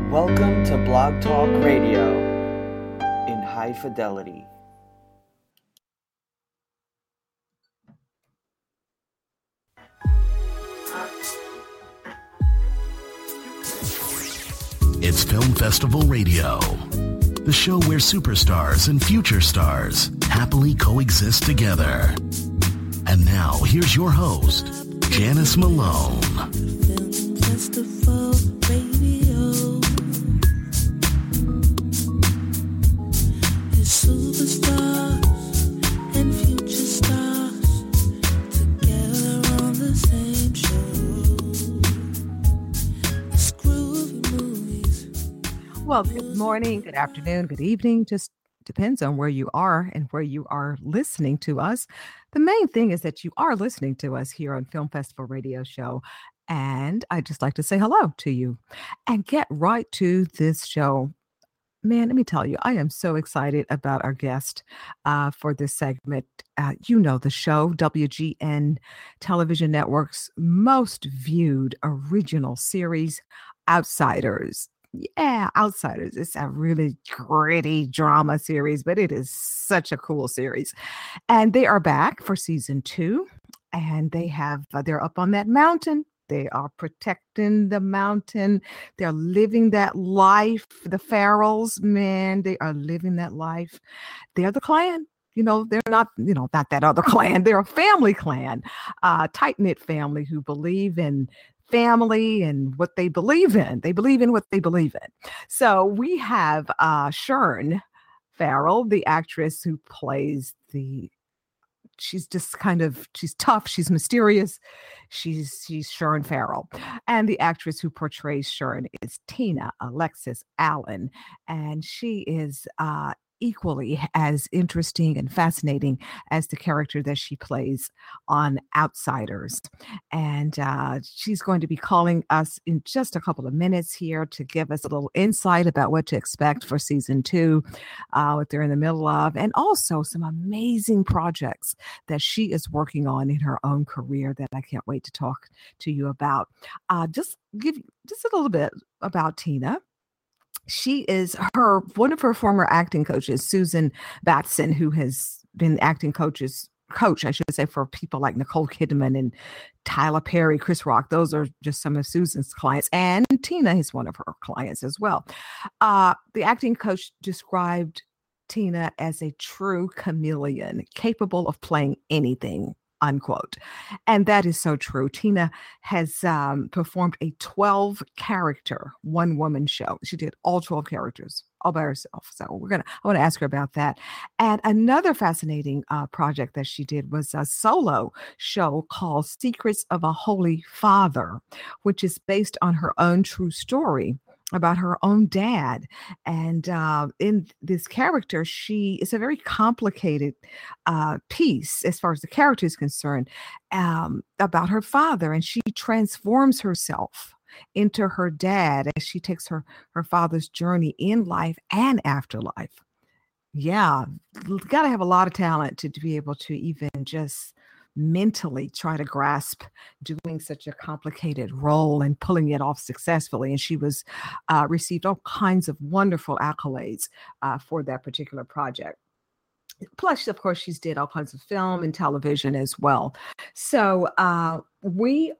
Welcome to Blog Talk Radio in high fidelity. It's Film Festival Radio, the show where superstars and future stars happily coexist together. And now, here's your host, Janice Malone. Film Festival Radio is superstars and future stars together on the same show. It's groovy movies. Well, good morning, good afternoon, good evening. Just depends on where you are and where you are listening to us. The main thing is that you are listening to us here on Film Festival Radio Show. And I'd just like to say hello to you and get right to this show. Man, let me tell you, I am so excited about our guest for this segment. You know the show, WGN Television Network's most viewed original series, Outsiders. Yeah, Outsiders. It's a really gritty drama series, but it is such a cool series. And they are back for season 2, and they're up on that mountain. They are protecting the mountain. They're living that life. The Farrells, man, they are living that life. They're the clan. They're not that other clan. They're a family clan, tight-knit family who believe in family and what they believe in. They believe in what they believe in. So we have Shern Farrell, the actress who plays she's tough, she's mysterious, she's Shern Farrell. And the actress who portrays Shern is Tina Alexis Allen. And she is equally as interesting and fascinating as the character that she plays on Outsiders. And she's going to be calling us in just a couple of minutes here to give us a little insight about what to expect for season 2, what they're in the middle of, and also some amazing projects that she is working on in her own career that I can't wait to talk to you about. Just give just a little bit about Tina. She is one of her former acting coaches, Susan Batson, who has been acting coach, I should say, for people like Nicole Kidman and Tyler Perry, Chris Rock. Those are just some of Susan's clients. And Tina is one of her clients as well. The acting coach described Tina as a true chameleon, capable of playing anything, unquote. And that is so true. Tina has performed a 12-character one-woman show. She did all 12 characters all by herself. So I want to ask her about that. And another fascinating project that she did was a solo show called Secrets of a Holy Father, which is based on her own true story about her own dad. And in this character, she is a very complicated piece as far as the character is concerned, about her father. And she transforms herself into her dad as she takes her father's journey in life and afterlife. Yeah, got to have a lot of talent to be able to even just mentally try to grasp doing such a complicated role and pulling it off successfully. And she was received all kinds of wonderful accolades for that particular project. Plus, of course, she's did all kinds of film and television as well. So we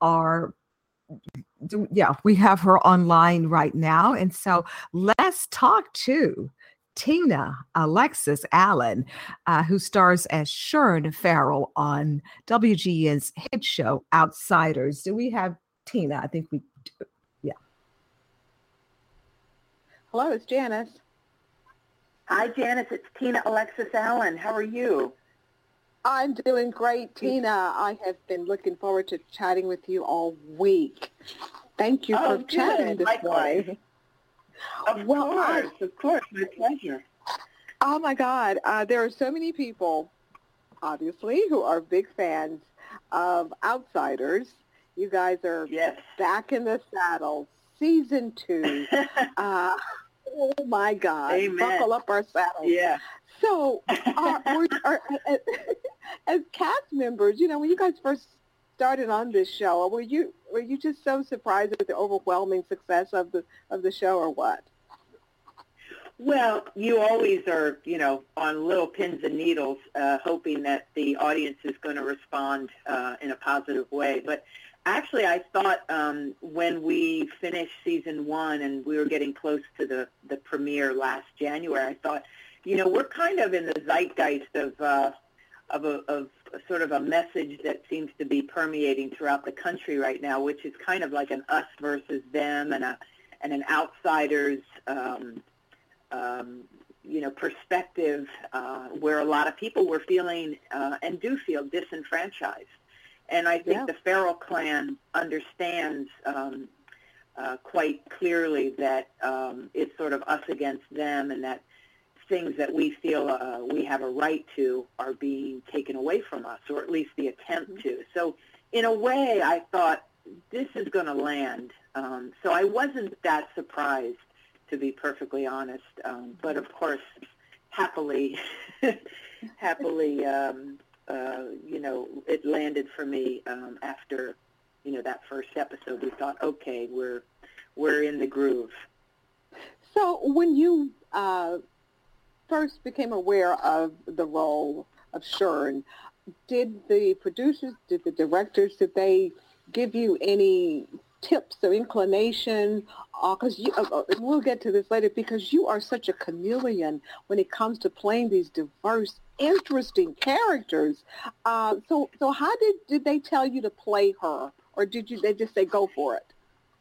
have her online right now. And so let's talk to Tina Alexis Allen, who stars as Shern Farrell on WGN's hit show Outsiders. Do we have Tina? I think we do. Yeah. Hello, it's Janice. Hi, Janice. It's Tina Alexis Allen. How are you? I'm doing great, Tina. I have been looking forward to chatting with you all week. Thank you for chatting this morning. Of course, my pleasure. Oh my God, there are so many people, obviously, who are big fans of Outsiders. You guys are back in the saddle, season 2. Oh my God, Amen. Buckle up our saddles. Yeah. So, as cast members, when you guys first started on this show, were you were you just so surprised at the overwhelming success of the show, or what? Well, you always are, on little pins and needles, hoping that the audience is going to respond in a positive way. But actually, I thought when we finished season 1 and we were getting close to the premiere last January, I thought, we're kind of in the zeitgeist of sort of a message that seems to be permeating throughout the country right now, which is kind of like an us versus them and an outsider's perspective, where a lot of people were feeling and do feel disenfranchised. And I think the Farrell clan understands quite clearly that it's sort of us against them, and that things that we feel we have a right to are being taken away from us, or at least the attempt to. So in a way, I thought, this is going to land. So I wasn't that surprised, to be perfectly honest. But of course, happily, it landed for me after, that first episode. We thought, okay, we're in the groove. So when you first became aware of the role of Shern, did the producers, did the directors, did they give you any tips or inclination? Because we'll get to this later, because you are such a chameleon when it comes to playing these diverse, interesting characters. So how did they tell you to play her, or they just say go for it?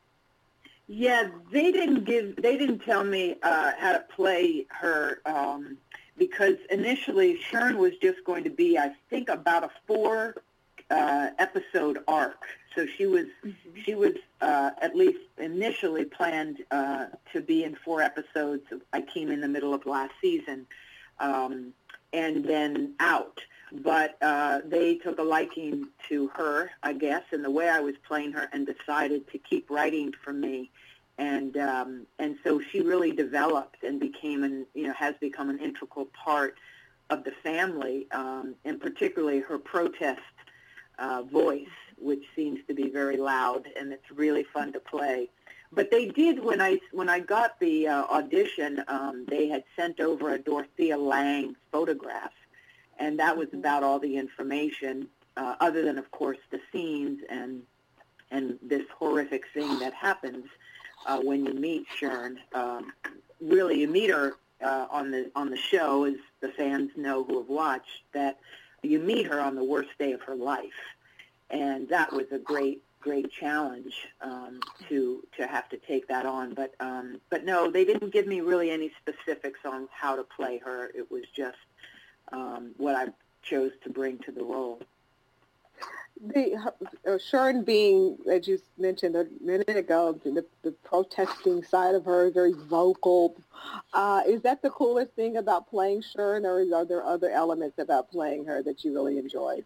Yeah, they didn't tell me how to play her, because initially Shern was just going to be, I think, about a 4 episode arc. So she was at least initially planned to be in 4 episodes. I came in the middle of last season, and then out. But they took a liking to her, I guess, and the way I was playing her, and decided to keep writing for me. And so she really developed and has become an integral part of the family, and particularly her protest voice, which seems to be very loud, and it's really fun to play. But they did, when I got the audition, they had sent over a Dorothea Lange photograph, and that was about all the information, other than, of course, the scenes and this horrific thing that happens when you meet Shern. Really, you meet her on the show, as the fans know who have watched, that you meet her on the worst day of her life. And that was a great challenge to have to take that on. But no, they didn't give me really any specifics on how to play her. It was just what I chose to bring to the role. Shern being, as you mentioned a minute ago, the protesting side of her, very vocal. Is that the coolest thing about playing Shern, or are there other elements about playing her that you really enjoyed?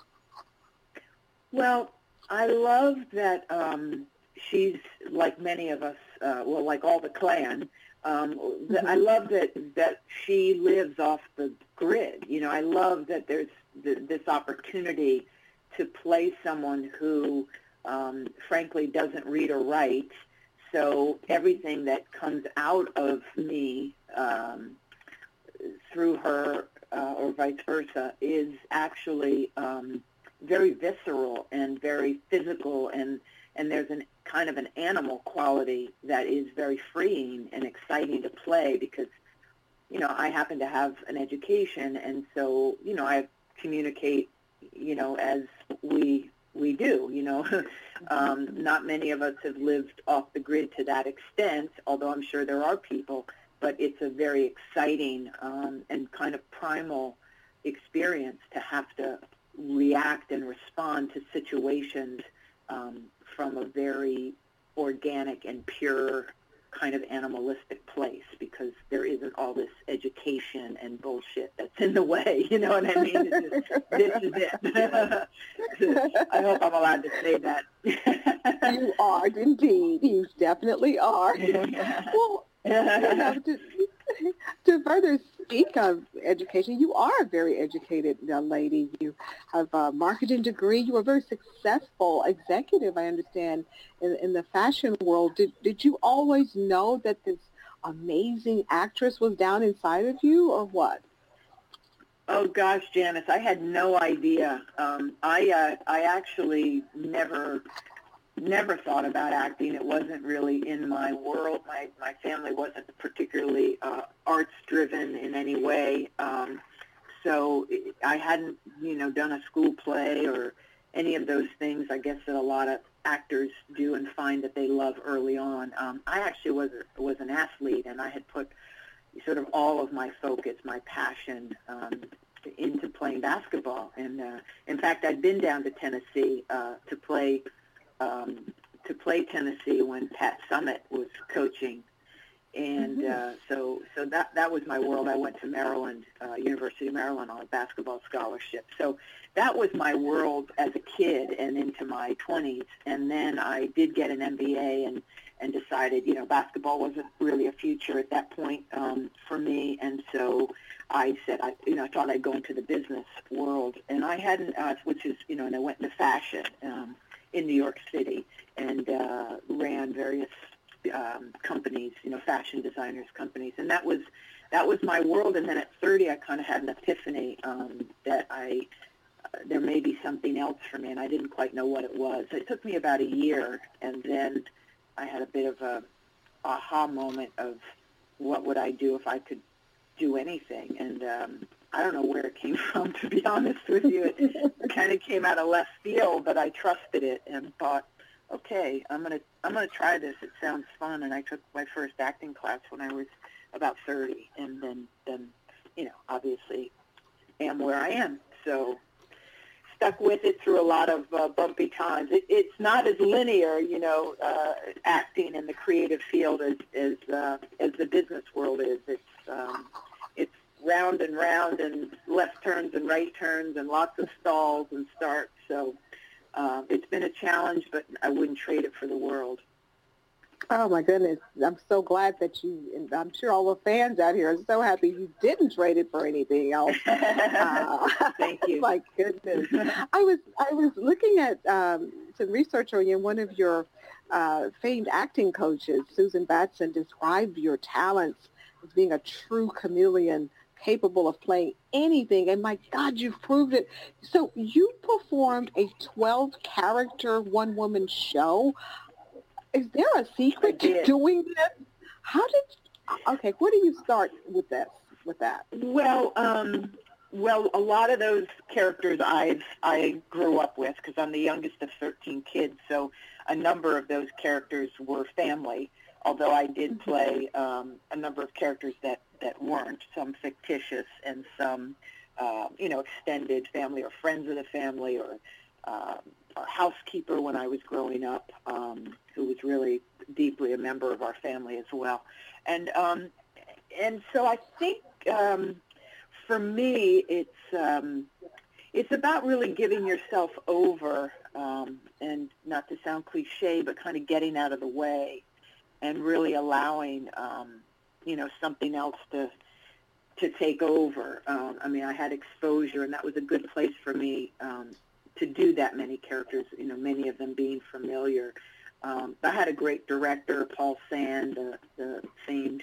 Well, I love that she's like many of us, like all the clan. I love that she lives off the grid. I love that there's this opportunity to play someone who, frankly, doesn't read or write. So everything that comes out of me through her, or vice versa, is actually very visceral and very physical, and there's an kind of an animal quality that is very freeing and exciting to play, because I happen to have an education, and so I communicate as we do. Not many of us have lived off the grid to that extent, although I'm sure there are people, but it's a very exciting and kind of primal experience to have to react and respond to situations from a very organic and pure kind of animalistic place, because there isn't all this education and bullshit that's in the way. You know what I mean? This is it. I hope I'm allowed to say that. You are indeed. You definitely are. Well, to further speak of education. You are a very educated young lady. You have a marketing degree. You are a very successful executive, I understand, in the fashion world. Did you always know that this amazing actress was down inside of you, or what? Oh gosh, Janice, I had no idea. I actually never thought about acting. It wasn't really in my world. My family wasn't particularly arts driven in any way. So I hadn't, done a school play or any of those things, I guess, that a lot of actors do and find that they love early on. I actually was an athlete, and I had put sort of all of my focus, my passion, into playing basketball. And in fact, I'd been down to Tennessee to play Tennessee when Pat Summitt was coaching, and so that was my world. I went to Maryland, University of Maryland, on a basketball scholarship. So that was my world as a kid and into my 20s. And then I did get an MBA and decided, basketball wasn't really a future at that point for me. And so I said, I thought I'd go into the business world, and I hadn't, which is, and I went into fashion in New York City and ran various companies, fashion designers companies, and that was my world. And then at 30, I kind of had an epiphany that there may be something else for me, and I didn't quite know what it was. It took me about a year, and then I had a bit of a aha moment of what would I do if I could do anything, and I don't know where it came from, to be honest with you. It kind of came out of left field, but I trusted it and thought, okay, I'm gonna try this. It sounds fun. And I took my first acting class when I was about 30, and then obviously am where I am. So stuck with it through a lot of bumpy times. It's not as linear, acting in the creative field as the business world is. It's round and round and left turns and right turns and lots of stalls and starts. So it's been a challenge, but I wouldn't trade it for the world. Oh, my goodness. I'm so glad that and I'm sure all the fans out here are so happy you didn't trade it for anything else. Thank you. My goodness. I was looking at some research on you, and one of your famed acting coaches, Susan Batson, described your talents as being a true chameleon, capable of playing anything. And my God, you've proved it. So you performed a 12-character one-woman show. Is there a secret to doing this? Okay, where do you start with that? Well, a lot of those characters I grew up with, because I'm the youngest of 13 kids, so a number of those characters were family, although I did play a number of characters that weren't, some fictitious and some, extended family or friends of the family, or our housekeeper when I was growing up, who was really deeply a member of our family as well. And so I think for me, it's about really giving yourself over, and not to sound cliche, but kind of getting out of the way and really allowing, something else to take over. I had exposure, and that was a good place for me to do that many characters, many of them being familiar. I had a great director, Paul Sand, the famed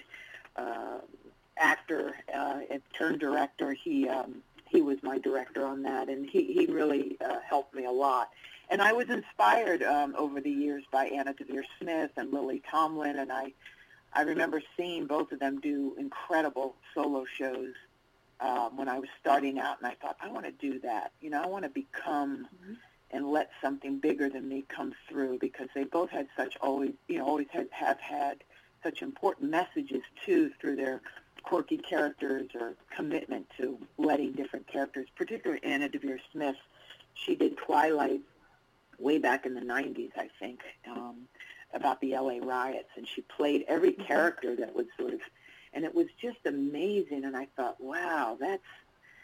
actor and turned director. He was my director on that, and he really helped me a lot. And I was inspired over the years by Anna Deavere Smith and Lily Tomlin, and I remember seeing both of them do incredible solo shows when I was starting out, and I thought, I want to do that. I want to become and let something bigger than me come through, because they both had always have had such important messages too, through their quirky characters or commitment to letting different characters, particularly Anna Deavere Smith. She did Twilight way back in the 90s, I think, about the LA riots, and she played every character that was and it was just amazing. And I thought, wow,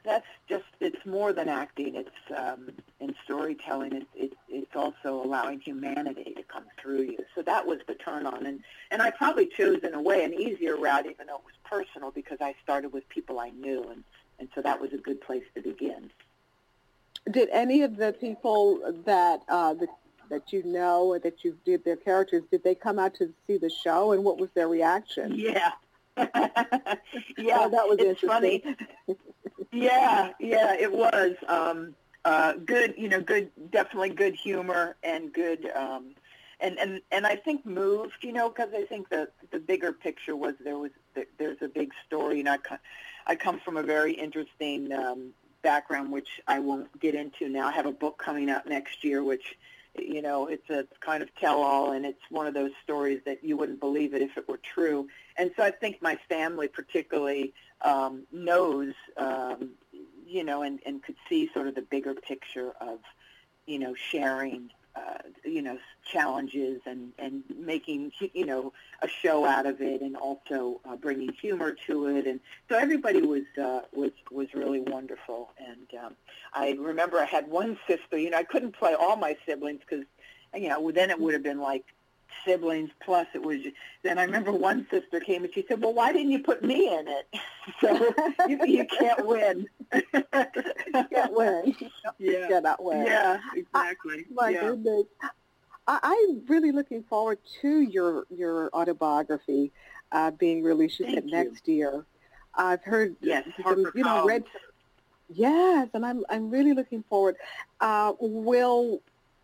it's more than acting. It's in storytelling. It's also allowing humanity to come through you. So that was the turn on, and I probably chose in a way an easier route, even though it was personal, because I started with people I knew, and so that was a good place to begin. Did any of the people that you know or that you did their characters, did they come out to see the show, and what was their reaction? Yeah. Yeah, oh, that was it's interesting. funny. Yeah, it was good. Good, definitely good humor and good, and I think moved. Because I think the bigger picture was there's a big story. I come from a very interesting background, which I won't get into now. I have a book coming out next year, which it's a kind of tell-all, and it's one of those stories that you wouldn't believe it if it were true. And so I think my family particularly knows, and could see sort of the bigger picture of, sharing, challenges and making, a show out of it, and also bringing humor to it. And so everybody was really wonderful. And I remember I had one sister, I couldn't play all my siblings because, then it would have been like siblings plus it was. Then I remember one sister came and she said, "Well, why didn't you put me in it?" So you can't win. You can't win. Yeah. You cannot win. Yeah, exactly. My goodness. I'm really looking forward to your autobiography being released. You said next year. I've heard read. Yes, and I'm really looking forward. Will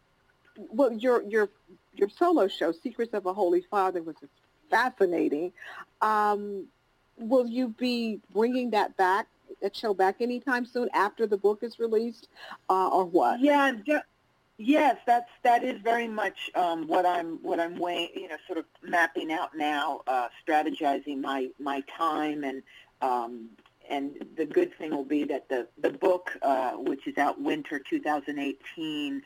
your solo show, Secrets of a Holy Father, was fascinating. Will you be bringing that show back anytime soon after the book is released, or what? Yeah. Yes, that is very much what I'm weighing, sort of mapping out now, strategizing my time, and the good thing will be that the book, which is out winter 2018,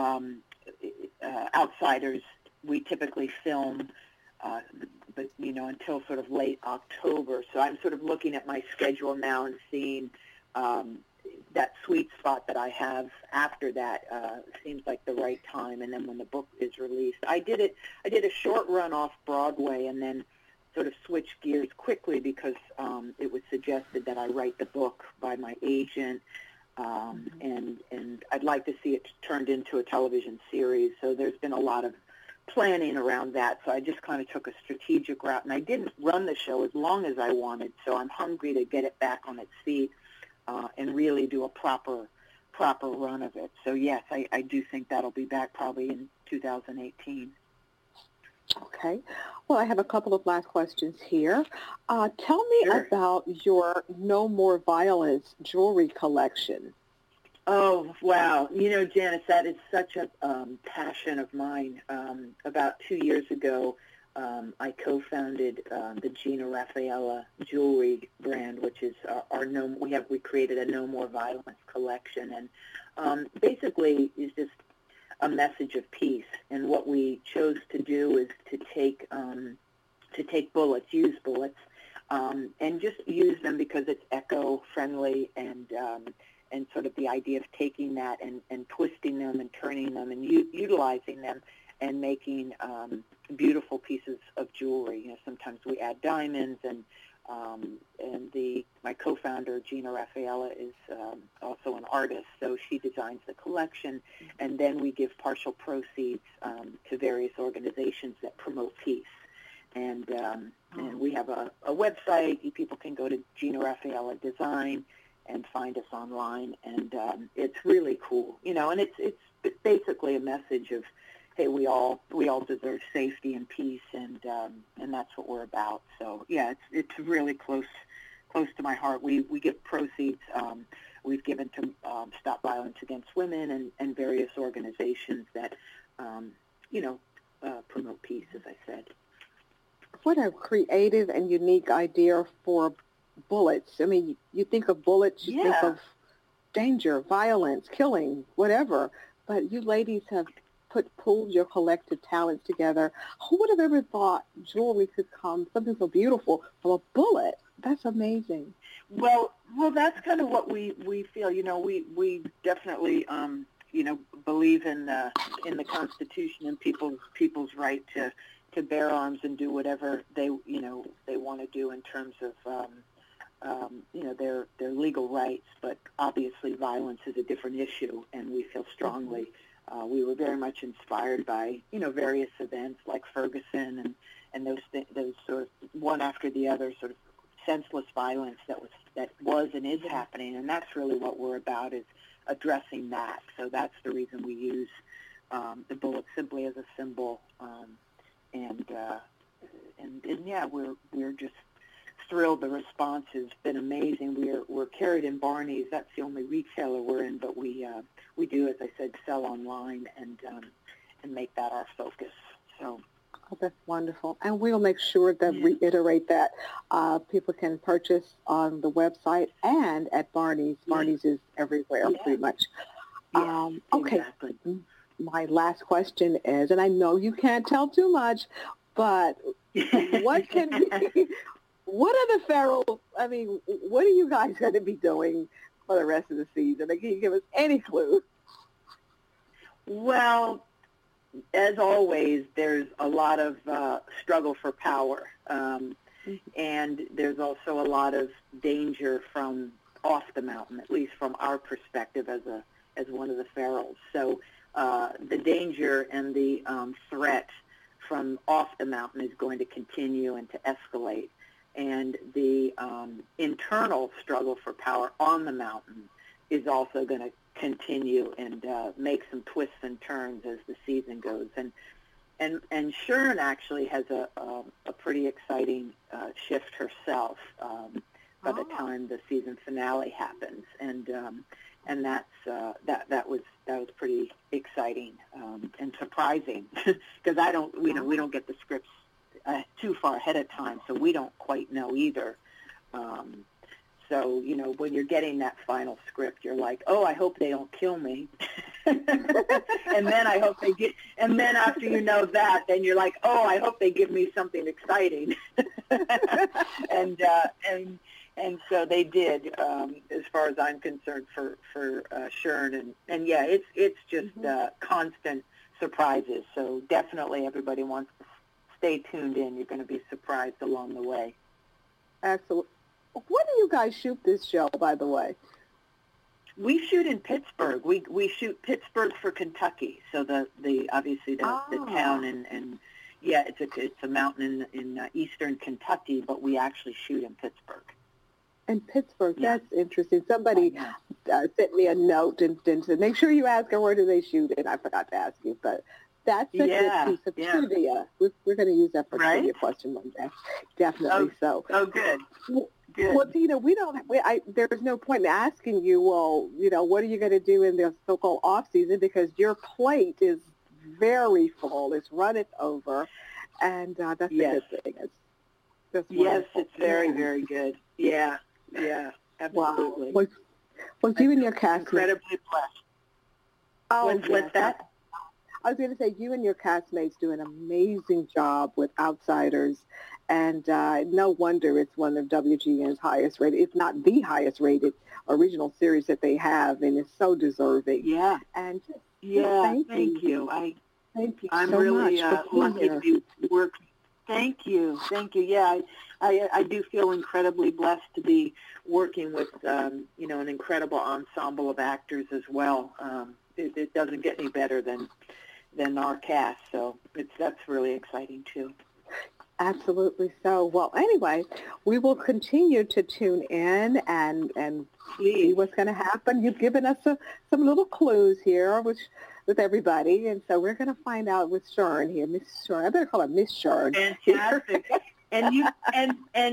Outsiders, we typically film, but until sort of late October. So I'm sort of looking at my schedule now and seeing that sweet spot that I have after that seems like the right time. And then when the book is released, I did a short run off Broadway and then sort of switched gears quickly because it was suggested that I write the book by my agent. And I'd like to see it turned into a television series. So there's been a lot of planning around that. So I just kind of took a strategic route, and I didn't run the show as long as I wanted. So I'm hungry to get it back on its feet and really do a proper run of it. So yes, I do think that'll be back probably in 2018. Okay. Well, I have a couple of last questions here. Tell me about your No More Violence jewelry collection. Oh, wow. Janice, that is such a passion of mine. About 2 years ago, I co-founded the Gina Raffaella jewelry brand, which is we created a No More Violence collection, and basically is just a message of peace. And what we chose to do is to take bullets, use bullets, and just use them because it's eco-friendly and sort of the idea of taking that and twisting them and turning them and utilizing them and making beautiful pieces of jewelry. Sometimes we add diamonds, and my co-founder Gina Raffaella is also an artist, so she designs the collection, and then we give partial proceeds to various organizations that promote peace. And we have a website. People can go to Gina Raffaella Design and find us online, and it's really cool, and it's basically a message of, hey, we all deserve safety and peace, and that's what we're about. So yeah, it's really close to my heart. We give proceeds. We've given to Stop Violence Against Women and various organizations that promote peace, as I said. What a creative and unique idea for bullets. I mean, you think of bullets, you think of danger, violence, killing, whatever. But you ladies have pulled your collective talents together. Who would have ever thought jewelry could come, something so beautiful, from a bullet? That's amazing. Well, that's kind of what we feel. We definitely, believe in the Constitution and people's right to bear arms and do whatever they want to do in terms of their legal rights. But obviously, violence is a different issue, and we feel strongly. We were very much inspired by various events like Ferguson and those sort of one after the other sort of senseless violence that was and is happening, and that's really what we're about, is addressing that. So that's the reason we use the bullet simply as a symbol, and yeah, we're just thrilled. The response has been amazing. We're carried in Barney's. That's the only retailer we're in, but we do, as I said, sell online and make that our focus. So. Oh, that's wonderful. And we'll make sure to reiterate that people can purchase on the website and at Barney's. Barney's is everywhere, pretty much. Okay. Exactly. My last question is, and I know you can't tell too much, but what are the Ferrells? I mean, what are you guys going to be doing for the rest of the season? Can you give us any clue? Well, as always, there's a lot of struggle for power, and there's also a lot of danger from off the mountain, at least from our perspective as one of the Ferrells. So the danger and the threat from off the mountain is going to continue and to escalate, and the internal struggle for power on the mountain is also going to continue and make some twists and turns as the season goes. And Shern actually has a pretty exciting shift herself by the time the season finale happens, and that's that was pretty exciting and surprising because we don't get the scripts too far ahead of time, so we don't quite know either. So, when you're getting that final script, you're like, oh, I hope they don't kill me. And then I hope they and then after you know that, then you're like, oh, I hope they give me something exciting. And so they did, as far as I'm concerned, for Shern. And yeah, it's just constant surprises. So definitely everybody wants to stay tuned in. You're going to be surprised along the way. Absolutely. Where do you guys shoot this show, by the way? We shoot in Pittsburgh. We shoot Pittsburgh for Kentucky. So the town and yeah, it's a mountain in eastern Kentucky, but we actually shoot in Pittsburgh. In Pittsburgh, that's interesting. Somebody sent me a note and said, make sure you ask her where do they shoot, and I forgot to ask you, but that's a good piece of trivia. We're going to use that for trivia question one day. Definitely so. Oh, good. Good. Well, there's no point in asking you, well, what are you going to do in the so-called off-season, because your plate is very full. It's running over, and that's a good thing. Yes, it's very, very good. Yeah, absolutely. Wow. Well, you and your castmates. Incredibly blessed. Oh, what's that? I was going to say, you and your castmates do an amazing job with Outsiders, and no wonder it's one of WGN's highest rated, if not the highest rated original series that they have, and it's so deserving. Yeah. And thank you. Thank you I'm so really much lucky to be working. Thank you. Yeah, I do feel incredibly blessed to be working with an incredible ensemble of actors as well. It doesn't get any better than our cast, so that's really exciting too. Absolutely so. Well, anyway, we will continue to tune in and see what's going to happen. You've given us some little clues here with everybody, and so we're going to find out with Shern here, Miss Shern. I better call her Miss Shern. Fantastic. And you and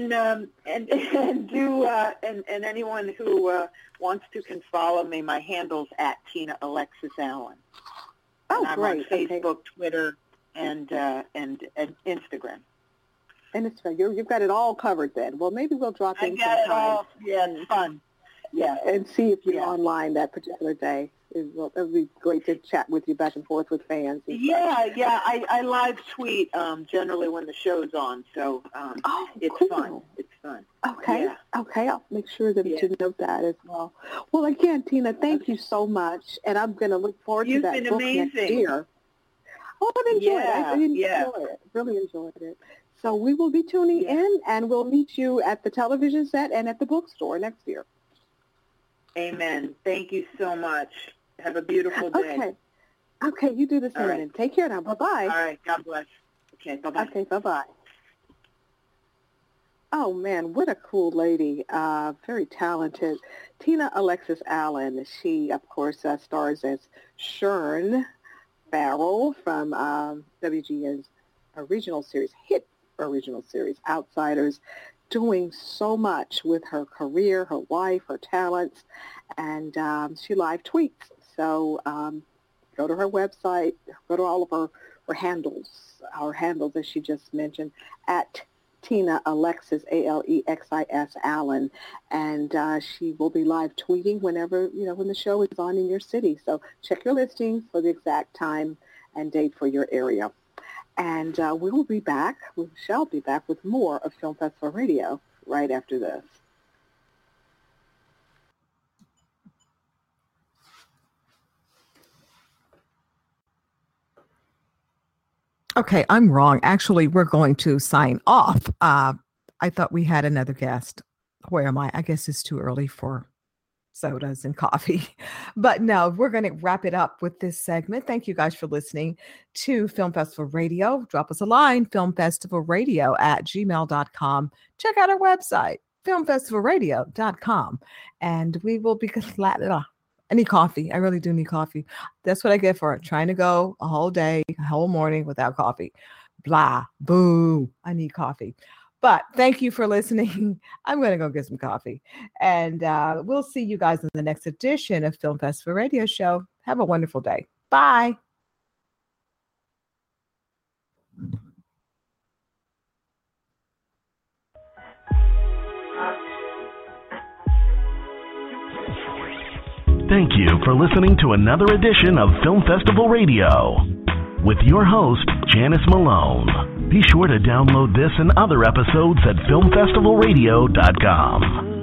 anyone who wants to can follow me. My handle's at Tina Alexis Allen. Oh, and I'm great. on Facebook, Twitter, and Instagram. And it's fun. You've got it all covered then. Well, maybe we'll drop in I got it sometime. all. Yeah, it's fun. Yeah. And see if you're online that particular day. It would be great to chat with you back and forth with fans. Yeah. I live tweet generally when the show's on, so it's cool. fun. It's son. Okay. Yeah. Okay. I'll make sure to Yeah. note that as well. Well, again, Tina, thank you so much, and I'm going to look forward You've to that been book next amazing. year. Oh, I enjoyed it. I enjoyed Yeah. it. Really enjoyed it. So we will be tuning Yeah. in, and we'll meet you at the television set and at the bookstore next year. Amen. Thank you so much. Have a beautiful day. Okay. Okay, you do the same. All right. And take care now. Bye-bye. All right. God bless. Okay. Bye-bye. Okay, bye-bye. Oh, man, what a cool lady. Very talented. Tina Alexis Allen. She, of course, stars as Shern Farrell from WGN's hit original series, Outsiders, doing so much with her career, her life, her talents, and she live tweets. So go to her website, go to all of her handles, our handles as she just mentioned, at Tina Alexis, Alexis Allen, and she will be live tweeting whenever, when the show is on in your city. So check your listings for the exact time and date for your area. And we shall be back with more of Film Festival Radio right after this. Okay, I'm wrong. Actually, we're going to sign off. I thought we had another guest. Where am I? I guess it's too early for sodas and coffee. But no, we're going to wrap it up with this segment. Thank you guys for listening to Film Festival Radio. Drop us a line, filmfestivalradio@gmail.com. Check out our website, filmfestivalradio.com. And we will be glad. I need coffee. I really do need coffee. That's what I get for trying to go a whole day, a whole morning without coffee. Blah, boo. I need coffee. But thank you for listening. I'm going to go get some coffee. And we'll see you guys in the next edition of Film Festival Radio Show. Have a wonderful day. Bye. Thank you for listening to another edition of Film Festival Radio with your host, Janice Malone. Be sure to download this and other episodes at filmfestivalradio.com.